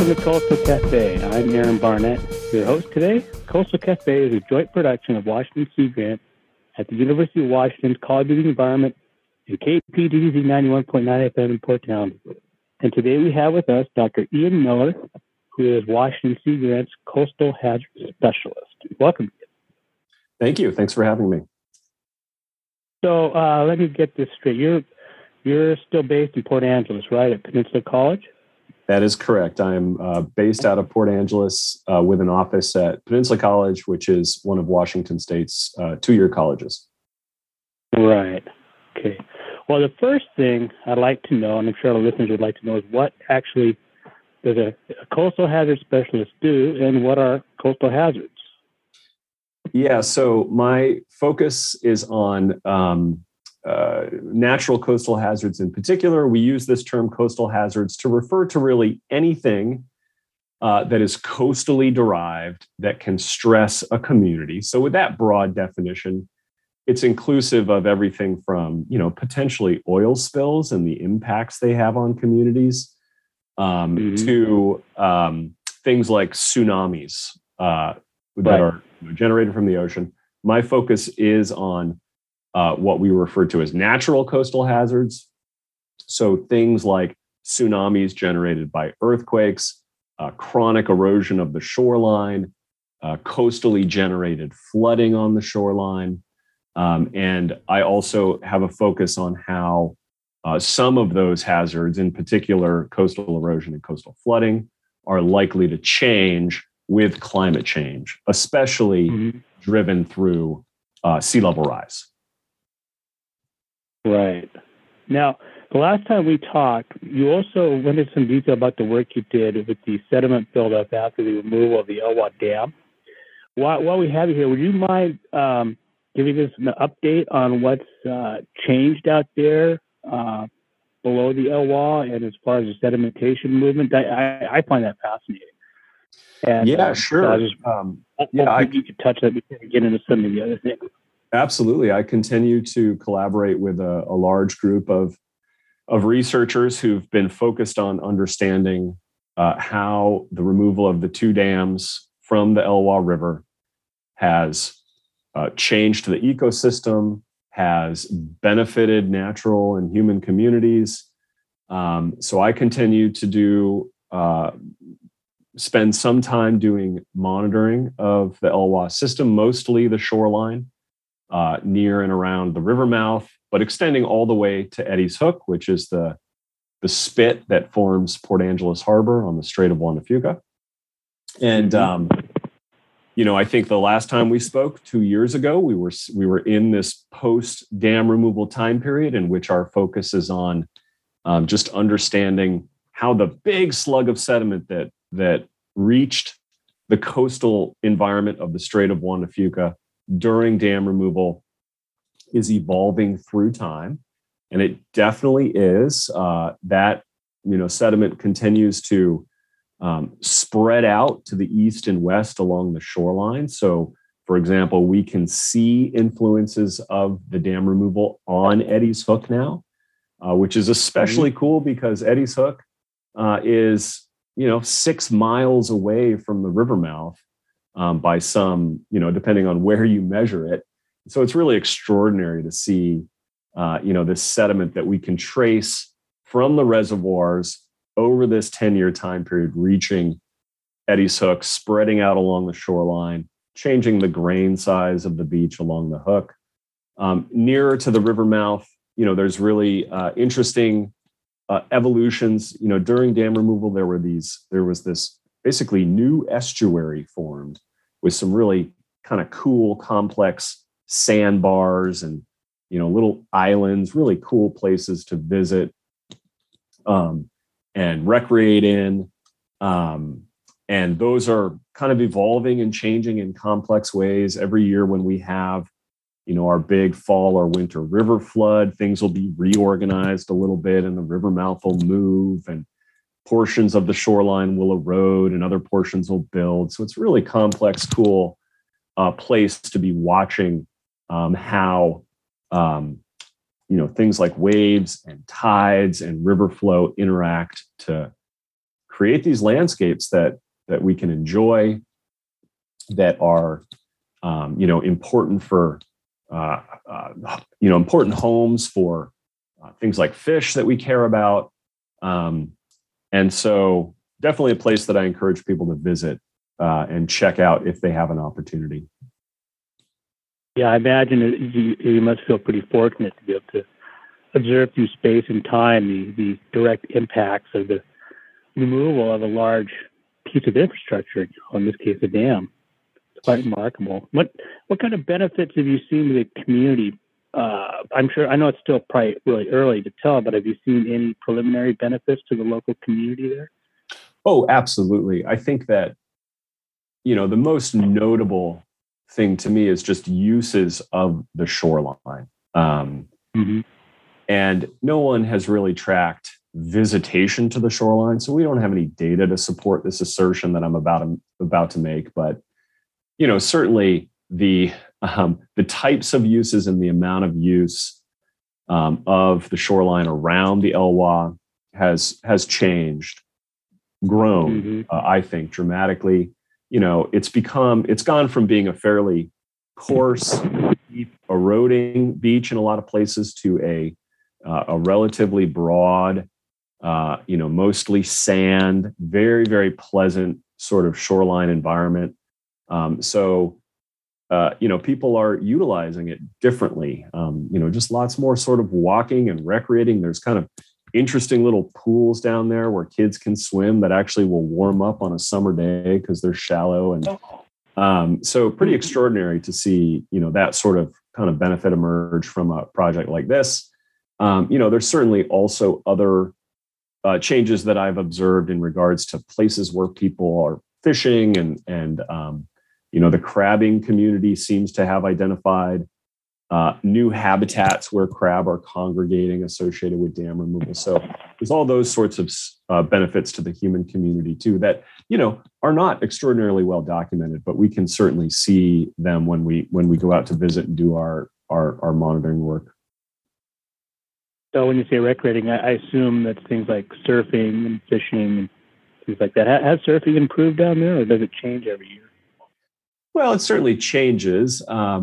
to Coastal Cafe. I'm Aaron Barnett, your host today. Coastal Cafe is a joint production of Washington Sea Grant at the University of Washington's College of the Environment and KPDZ 91.9 FM in Port Townsend. And today we have with us Dr. Ian Miller, who is Washington Sea Grant's Coastal Hazard Specialist. Welcome. Thank you. Thanks for having me. So let me get this straight. You're still based in Port Angeles, right, at Peninsula College? That is correct. I'm based out of Port Angeles with an office at Peninsula College, which is one of Washington State's two-year colleges. Right. Okay. Well, the first thing I'd like to know, and I'm sure our listeners would like to know, is what actually does a coastal hazard specialist do, and what are coastal hazards? Yeah, so my focus is on natural coastal hazards in particular. We use this term coastal hazards to refer to really anything that is coastally derived that can stress a community. So with that broad definition, it's inclusive of everything from, potentially oil spills and the impacts they have on communities to things like tsunamis that are generated from the ocean. My focus is on what we refer to as natural coastal hazards. So things like tsunamis generated by earthquakes, chronic erosion of the shoreline, coastally generated flooding on the shoreline. And I also have a focus on how some of those hazards, in particular coastal erosion and coastal flooding, are likely to change with climate change, especially driven through sea level rise. Right. Now, the last time we talked, you also went into some detail about the work you did with the sediment buildup after the removal of the Elwha Dam. While we have you here, would you mind giving us an update on what's changed out there below the Elwha and as far as the sedimentation movement? I find that fascinating. And, yeah, sure. You could touch that before we get into some of the other things. Absolutely. I continue to collaborate with a large group of researchers who've been focused on understanding how the removal of the two dams from the Elwha River has changed the ecosystem, has benefited natural and human communities. So I continue to spend some time doing monitoring of the Elwha system, mostly the shoreline near and around the river mouth, but extending all the way to Eddy's Hook, which is the spit that forms Port Angeles Harbor on the Strait of Juan de Fuca. And I think the last time we spoke 2 years ago, we were in this post-dam removal time period in which our focus is on just understanding how the big slug of sediment that reached the coastal environment of the Strait of Juan de Fuca during dam removal is evolving through time. And it definitely is. That sediment continues to spread out to the east and west along the shoreline. So, for example, we can see influences of the dam removal on Eddy's Hook now, which is especially cool because Eddy's Hook is 6 miles away from the river mouth by some, depending on where you measure it. So it's really extraordinary to see, this sediment that we can trace from the reservoirs over this 10-year time period, reaching Eddy's Hook, spreading out along the shoreline, changing the grain size of the beach along the hook. Nearer to the river mouth, there's really interesting evolutions. During dam removal, there was this basically new estuary formed with some really kind of cool, complex sandbars and little islands, really cool places to visit and recreate in. And those are kind of evolving and changing in complex ways. Every year when we have, our big fall or winter river flood, things will be reorganized a little bit and the river mouth will move and portions of the shoreline will erode and other portions will build. So it's a really complex, cool place to be watching how things like waves and tides and river flow interact to create these landscapes that we can enjoy, that are important for important homes for things like fish that we care about, and so definitely a place that I encourage people to visit and check out if they have an opportunity. Yeah, I imagine you must feel pretty fortunate to be able to observe through space and time the direct impacts of the removal of a large piece of infrastructure, in this case, a dam. It's quite remarkable. What kind of benefits have you seen to the community? I know it's still probably really early to tell, but have you seen any preliminary benefits to the local community there? Oh, absolutely. I think that, the most notable thing to me is just uses of the shoreline. And no one has really tracked visitation to the shoreline, so we don't have any data to support this assertion that I'm about to make. But certainly the types of uses and the amount of use of the shoreline around the Elwha has changed, grown, I think, dramatically. It's gone from being a fairly coarse, deep, eroding beach in a lot of places to a relatively broad, mostly sand, very, very pleasant sort of shoreline environment. So people are utilizing it differently. Just lots more sort of walking and recreating. There's kind of interesting little pools down there where kids can swim that actually will warm up on a summer day because they're shallow. And so pretty extraordinary to see, that sort of kind of benefit emerge from a project like this. There's certainly also other changes that I've observed in regards to places where people are fishing and the crabbing community seems to have identified new habitats where crab are congregating associated with dam removal. So there's all those sorts of benefits to the human community too that, are not extraordinarily well documented, but we can certainly see them when we go out to visit and do our monitoring work. So when you say recreating, I assume that's things like surfing and fishing and things like that. Has surfing improved down there, or does it change every year? Well, it certainly changes.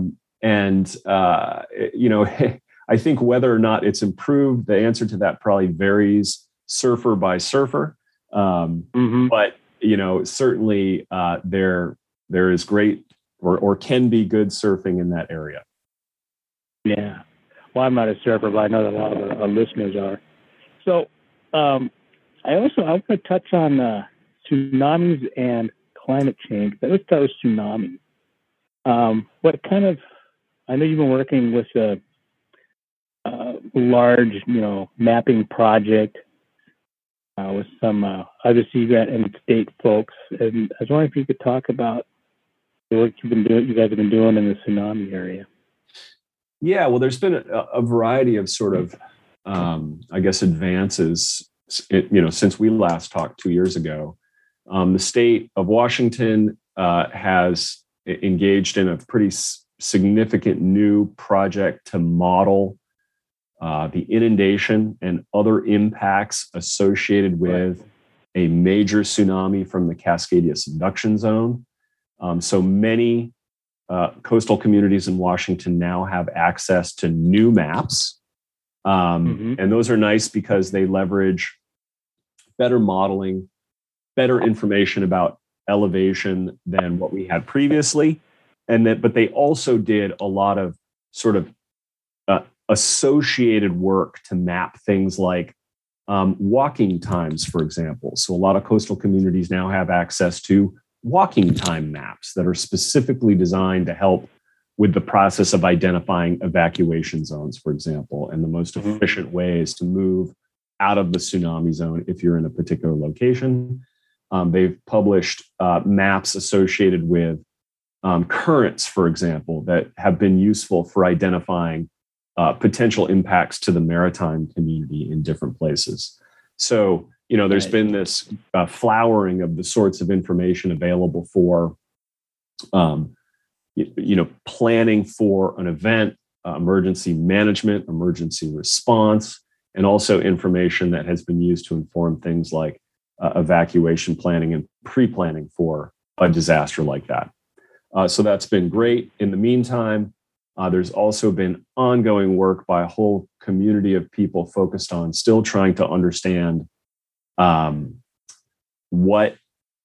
I think whether or not it's improved, the answer to that probably varies surfer by surfer. But, certainly there is great or can be good surfing in that area. Yeah. Well, I'm not a surfer, but I know that a lot of our listeners are. So I want to touch on tsunamis and climate change. But let's start with tsunamis. What kind of, I know you've been working with a large, mapping project with some other CGRAT and state folks. And I was wondering if you could talk about the work you guys have been doing in the tsunami area. Yeah, well, there's been a variety of sort of, advances, since we last talked 2 years ago. The state of Washington has engaged in a pretty significant new project to model the inundation and other impacts associated with a major tsunami from the Cascadia subduction zone. So many coastal communities in Washington now have access to new maps. And those are nice because they leverage better modeling, better information about elevation than what we had previously. But they also did a lot of sort of associated work to map things like walking times, for example. So a lot of coastal communities now have access to walking time maps that are specifically designed to help with the process of identifying evacuation zones, for example, and the most efficient ways to move out of the tsunami zone if you're in a particular location. They've published maps associated with currents, for example, that have been useful for identifying potential impacts to the maritime community in different places. So, there's been this flowering of the sorts of information available for, planning for an event, emergency management, emergency response, and also information that has been used to inform things like evacuation planning and pre-planning for a disaster like that. So that's been great. In the meantime, there's also been ongoing work by a whole community of people focused on still trying to understand what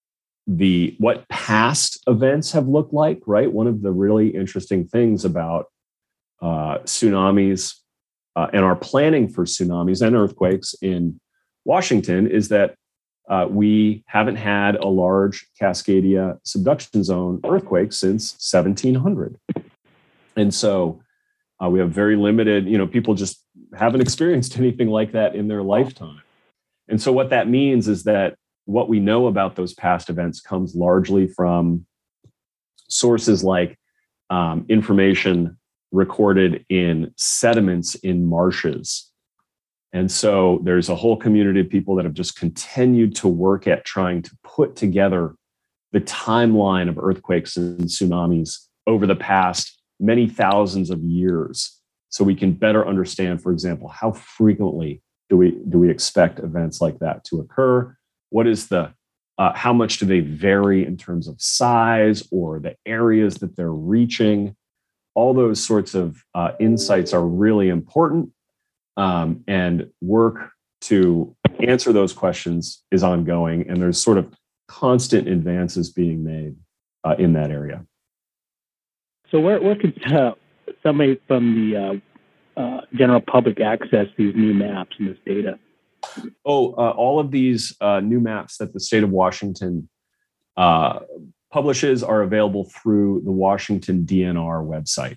past events have looked like, right? One of the really interesting things about tsunamis and our planning for tsunamis and earthquakes in Washington is that we haven't had a large Cascadia subduction zone earthquake since 1700. And so we have very limited, people just haven't experienced anything like that in their lifetime. And so what that means is that what we know about those past events comes largely from sources like information recorded in sediments in marshes. And so there's a whole community of people that have just continued to work at trying to put together the timeline of earthquakes and tsunamis over the past many thousands of years, so we can better understand, for example, how frequently do we expect events like that to occur? What is how much do they vary in terms of size or the areas that they're reaching? All those sorts of insights are really important, and work to answer those questions is ongoing, and there's sort of constant advances being made in that area. So where could somebody from the general public access these new maps and this data? All of these new maps that the state of Washington publishes are available through the Washington DNR website.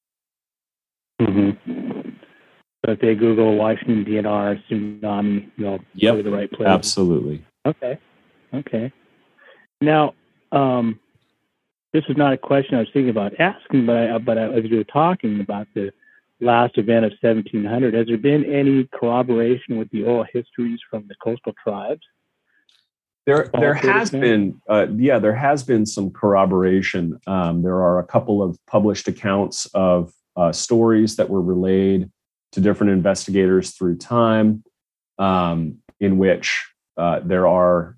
Mm-hmm. So if they Google Washington DNR tsunami, they'll go to the right place. Absolutely. Okay. Now, this is not a question I was thinking about asking, but as we were talking about the last event of 1700, has there been any corroboration with the oral histories from the coastal tribes? There has been some corroboration. There are a couple of published accounts of stories that were relayed to different investigators through time, in which there are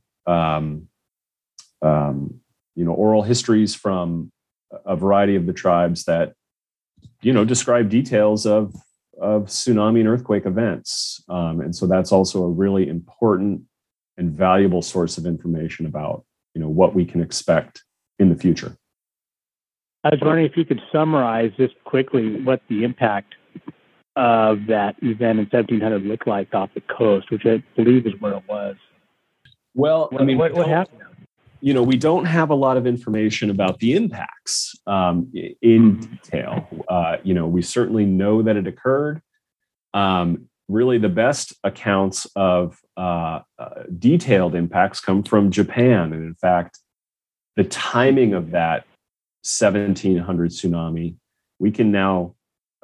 oral histories from a variety of the tribes that describe details of tsunami and earthquake events, and so that's also a really important and valuable source of information about what we can expect in the future. I was wondering if you could summarize just quickly what the impact of that event in 1700 looked like off the coast, which I believe is where it was. Well, what happened? We don't have a lot of information about the impacts in detail. We certainly know that it occurred. Really, the best accounts of detailed impacts come from Japan. And in fact, the timing of that 1700 tsunami, we can now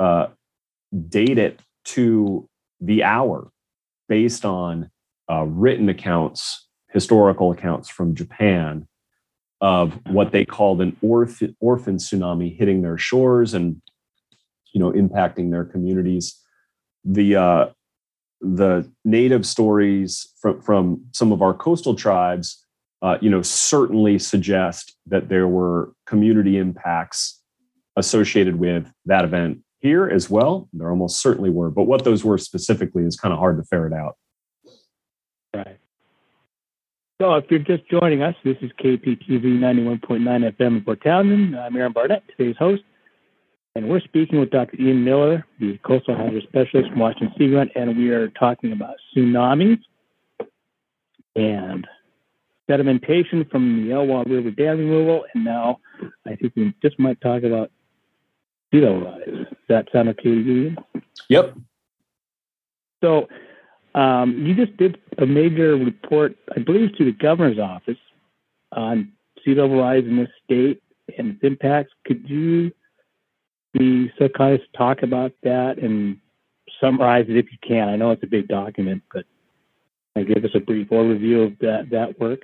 date it to the hour based on written accounts, historical accounts from Japan of what they called an orphan tsunami hitting their shores and impacting their communities. The native stories from some of our coastal tribes certainly suggest that there were community impacts associated with that event here as well. There almost certainly were, but what those were specifically is kind of hard to ferret out. Right. So if you're just joining us, this is KPTV 91.9 FM in Port Townsend. I'm Aaron Barnett, today's host, and we're speaking with Dr. Ian Miller, the coastal hazard specialist from Washington Sea Grant, and we are talking about tsunamis and sedimentation from the Elwha River dam removal, and now I think we just might talk about sea level rise. Does that sound okay to you, Ian? Yep. So you just did a major report, I believe, to the governor's office on sea level rise in this state and its impacts. Could you be so kind as to talk about that and summarize it if you can? I know it's a big document, but give us a brief overview of that work.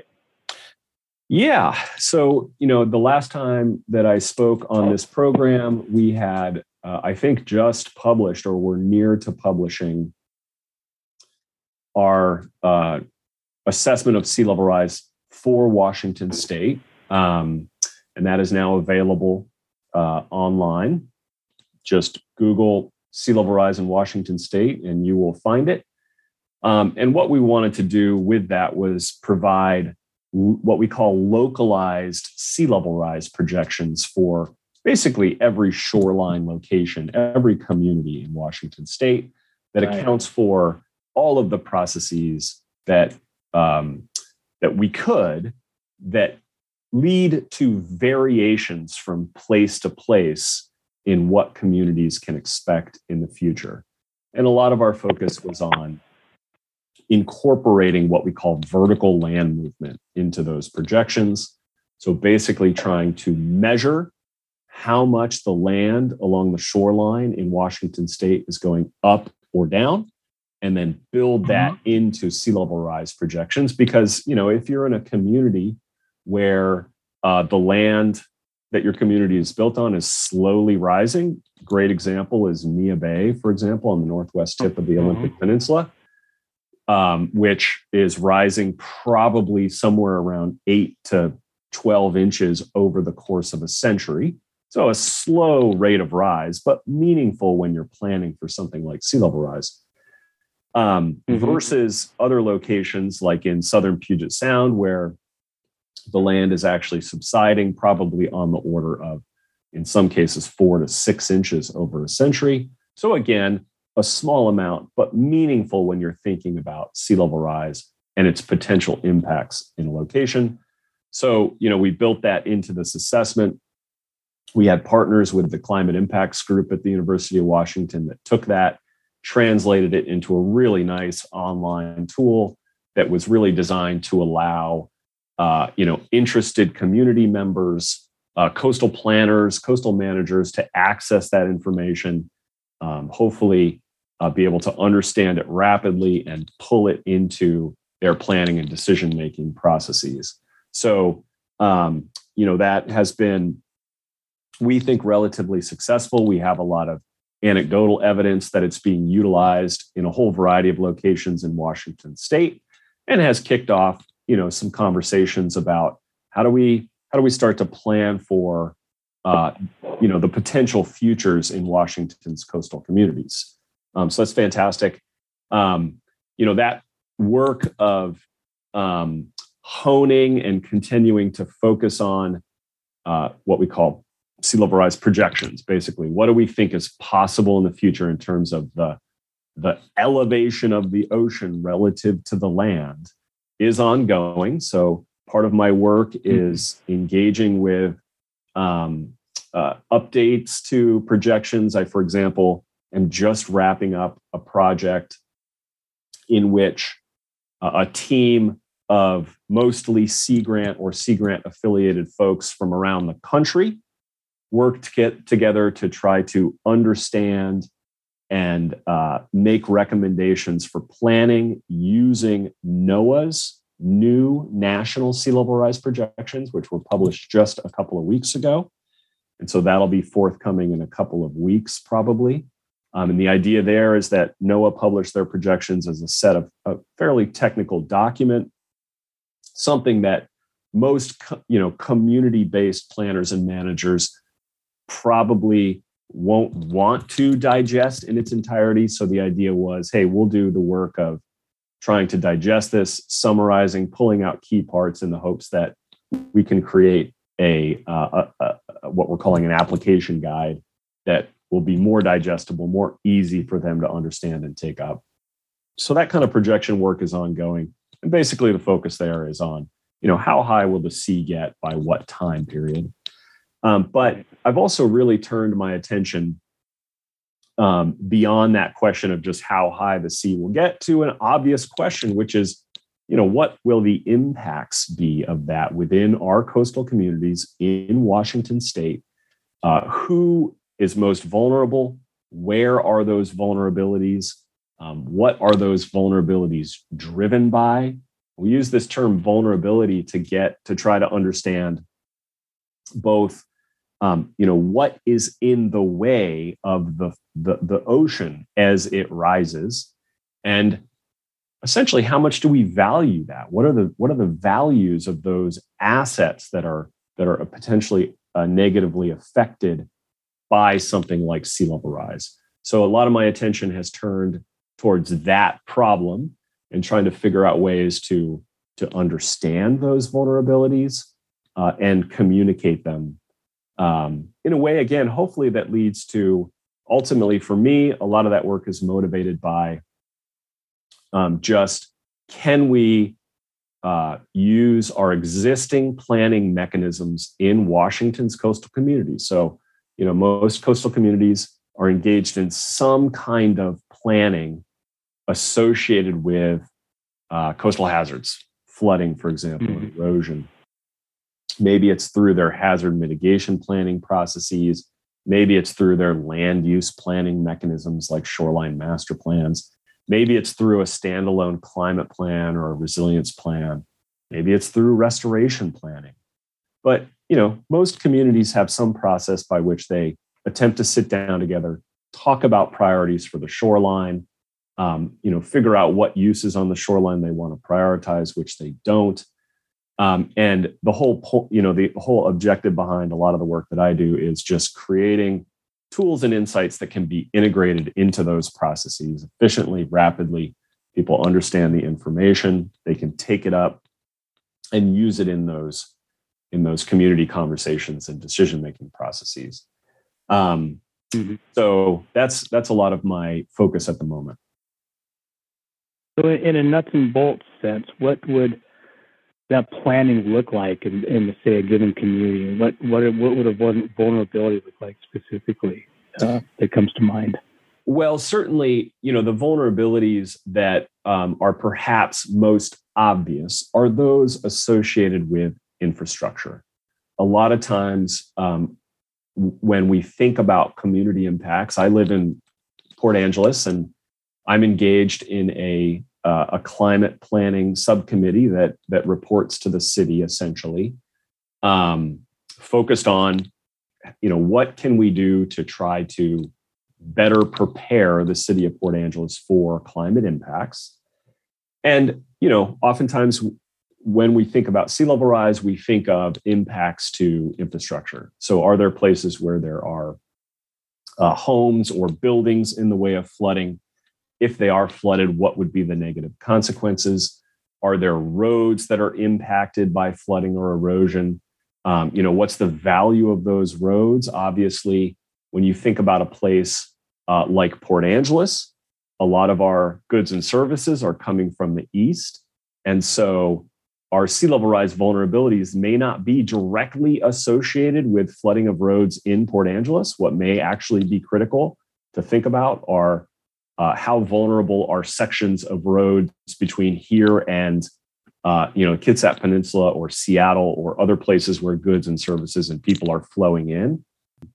Yeah. So, the last time that I spoke on this program, we had, I think, just published or were near to publishing our assessment of sea level rise for Washington State. And that is now available online. Just Google sea level rise in Washington State and you will find it. And what we wanted to do with that was provide what we call localized sea level rise projections for basically every shoreline location, every community in Washington State that accounts for all of the processes that we could that lead to variations from place to place in what communities can expect in the future. And a lot of our focus was on incorporating what we call vertical land movement into those projections. So basically trying to measure how much the land along the shoreline in Washington State is going up or down, and then build that into sea level rise projections. Because, if you're in a community where the land that your community is built on is slowly rising, great example is Neah Bay, for example, on the northwest tip of the Olympic Peninsula, which is rising probably somewhere around 8 to 12 inches over the course of a century. So a slow rate of rise, but meaningful when you're planning for something like sea level rise. Versus other locations like in southern Puget Sound, where the land is actually subsiding, probably on the order of, in some cases, 4 to 6 inches over a century. So again, a small amount, but meaningful when you're thinking about sea level rise and its potential impacts in a location. So, we built that into this assessment. We had partners with the Climate Impacts Group at the University of Washington that took that, translated it into a really nice online tool that was really designed to allow, interested community members, coastal planners, coastal managers to access that information, hopefully be able to understand it rapidly and pull it into their planning and decision-making processes. So, that has been, we think, relatively successful. We have a lot of anecdotal evidence that it's being utilized in a whole variety of locations in Washington State, and has kicked off, some conversations about how do we start to plan for, the potential futures in Washington's coastal communities. So that's fantastic. That work of honing and continuing to focus on what we call sea level rise projections. Basically, what do we think is possible in the future in terms of the elevation of the ocean relative to the land is ongoing. So part of my work is engaging with updates to projections. I, for example, am just wrapping up a project in which a team of mostly Sea Grant or Sea Grant affiliated folks from around the country work to get together to try to understand and make recommendations for planning using NOAA's new national sea level rise projections, which were published just a couple of weeks ago. And so that'll be forthcoming in a couple of weeks, probably. And the idea there is that NOAA published their projections as a set of a fairly technical document, something that most community-based planners and managers probably won't want to digest in its entirety. So the idea was, hey, we'll do the work of trying to digest this, summarizing, pulling out key parts in the hopes that we can create a what we're calling an application guide that will be more digestible, more easy for them to understand and take up. So that kind of projection work is ongoing. And basically the focus there is on, how high will the sea get by what time period? But I've also really turned my attention beyond that question of just how high the sea will get to an obvious question, which is, what will the impacts be of that within our coastal communities in Washington State? Who is most vulnerable? Where are those vulnerabilities? What are those vulnerabilities driven by? We use this term vulnerability to try to understand both what is in the way of the ocean as it rises, and essentially, how much do we value that? What are the values of those assets that are potentially negatively affected by something like sea level rise? So a lot of my attention has turned towards that problem and trying to figure out ways to understand those vulnerabilities and communicate them in a way, again, hopefully that leads to, ultimately for me, a lot of that work is motivated by just, can we use our existing planning mechanisms in Washington's coastal communities? So, most coastal communities are engaged in some kind of planning associated with coastal hazards, flooding, for example, mm-hmm. erosion. Maybe it's through their hazard mitigation planning processes. Maybe it's through their land use planning mechanisms like shoreline master plans. Maybe it's through a standalone climate plan or a resilience plan. Maybe it's through restoration planning. But, most communities have some process by which they attempt to sit down together, talk about priorities for the shoreline, figure out what uses on the shoreline they want to prioritize, which they don't. And the whole objective behind a lot of the work that I do is just creating tools and insights that can be integrated into those processes efficiently, rapidly. People understand the information, they can take it up and use it in those community conversations and decision-making processes. Mm-hmm. So that's a lot of my focus at the moment. So in a nuts and bolts sense, what would that planning look like in say, a given community? What would a vulnerability look like specifically that comes to mind? Well, certainly, the vulnerabilities that are perhaps most obvious are those associated with infrastructure. A lot of times, when we think about community impacts, I live in Port Angeles, and I'm engaged in a climate planning subcommittee that reports to the city, essentially, focused on, what can we do to try to better prepare the city of Port Angeles for climate impacts. And, oftentimes when we think about sea level rise, we think of impacts to infrastructure. So are there places where there are homes or buildings in the way of flooding? If they are flooded, what would be the negative consequences? Are there roads that are impacted by flooding or erosion? What's the value of those roads? Obviously, when you think about a place like Port Angeles, a lot of our goods and services are coming from the east. And so our sea level rise vulnerabilities may not be directly associated with flooding of roads in Port Angeles. What may actually be critical to think about are how vulnerable are sections of roads between here and Kitsap Peninsula or Seattle or other places where goods and services and people are flowing in.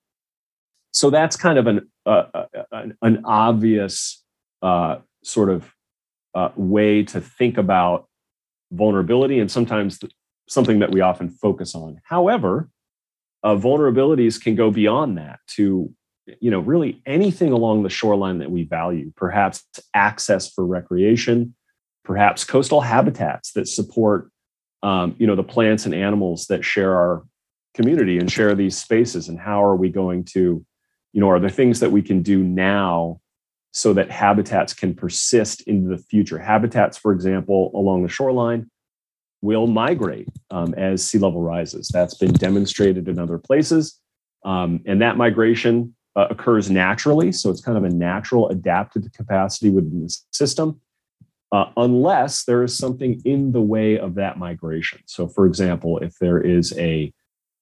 So that's kind of an obvious sort of way to think about vulnerability, and sometimes something that we often focus on. However, vulnerabilities can go beyond that to really anything along the shoreline that we value, perhaps access for recreation, perhaps coastal habitats that support, the plants and animals that share our community and share these spaces. And how are we going to, are there things that we can do now so that habitats can persist into the future? Habitats, for example, along the shoreline will migrate as sea level rises. That's been demonstrated in other places. And that migration occurs naturally. So it's kind of a natural adaptive capacity within the system, unless there is something in the way of that migration. So for example, if there is an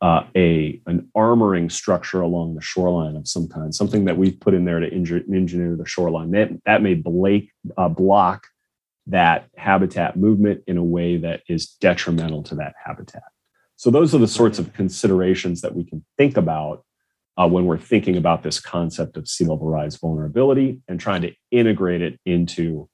armoring structure along the shoreline of some kind, something that we've put in there to engineer the shoreline, that may block that habitat movement in a way that is detrimental to that habitat. So those are the sorts of considerations that we can think about when we're thinking about this concept of sea level rise vulnerability and trying to integrate it into,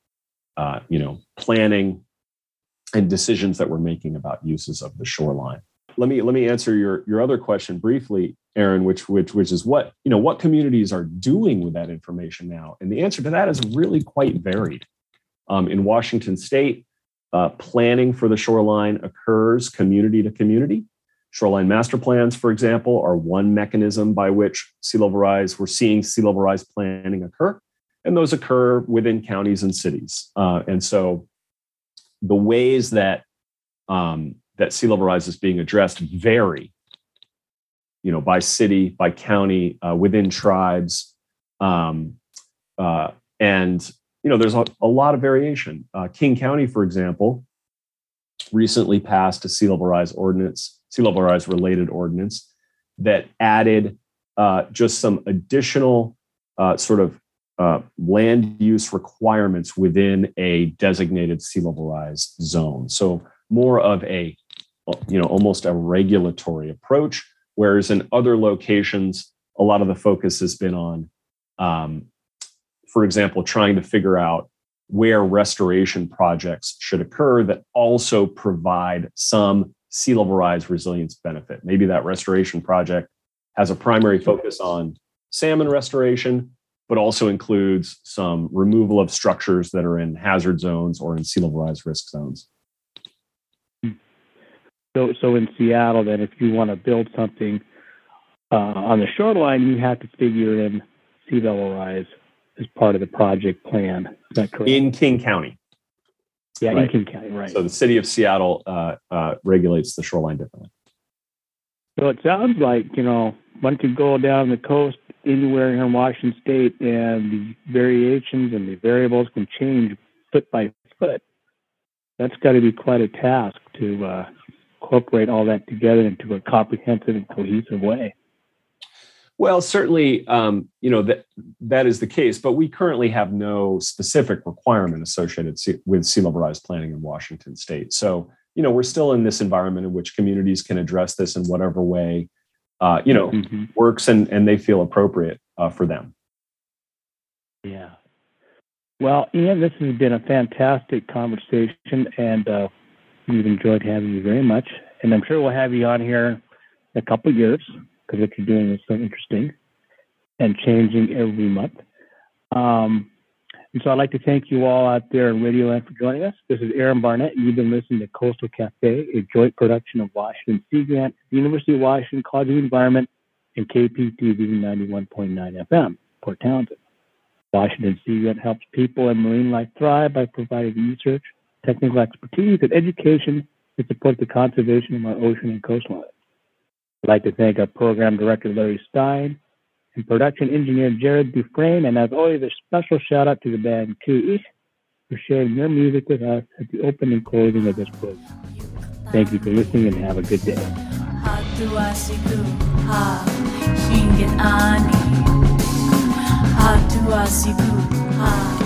planning and decisions that we're making about uses of the shoreline. Let me answer your other question briefly, Aaron, which is what communities are doing with that information now. And the answer to that is really quite varied. In Washington State, planning for the shoreline occurs community to community. Shoreline master plans, for example, are one mechanism by which we're seeing sea level rise planning occur, and those occur within counties and cities. And so the ways that sea level rise is being addressed vary, by city, by county, within tribes, and there's a lot of variation. King County, for example, recently passed a sea level rise related ordinance that added just some additional land use requirements within a designated sea level rise zone. So more of a, almost a regulatory approach, whereas in other locations, a lot of the focus has been on, for example, trying to figure out where restoration projects should occur that also provide some sea level rise resilience benefit. Maybe that restoration project has a primary focus on salmon restoration, but also includes some removal of structures that are in hazard zones or in sea level rise risk zones. So in Seattle, then, if you want to build something on the shoreline, you have to figure in sea level rise as part of the project plan. Is that correct? In King County. Yeah, right. In King County, right. So the city of Seattle regulates the shoreline differently. So it sounds like, one could go down the coast anywhere here in Washington State, and the variations and the variables can change foot by foot. That's got to be quite a task to incorporate all that together into a comprehensive and cohesive way. Well, certainly, that is the case, but we currently have no specific requirement associated with sea level rise planning in Washington State. So, we're still in this environment in which communities can address this in whatever way, works and they feel appropriate for them. Yeah. Well, Ian, this has been a fantastic conversation, and we've enjoyed having you very much. And I'm sure we'll have you on here in a couple of years, because what you're doing is so interesting and changing every month. And so I'd like to thank you all out there in Radio Land for joining us. This is Aaron Barnett, and you've been listening to Coastal Cafe, a joint production of Washington Sea Grant, the University of Washington College of the Environment, and KPTV 91.9 FM, Port Townsend. Washington Sea Grant helps people and marine life thrive by providing research, technical expertise, and education to support the conservation of our ocean and coastline. I'd like to thank our program director, Larry Stein, and production engineer, Jared Dufresne, and as always, a special shout out to the band Kuish for sharing their music with us at the open and closing of this program. Thank you for listening and have a good day. Hatuasiku,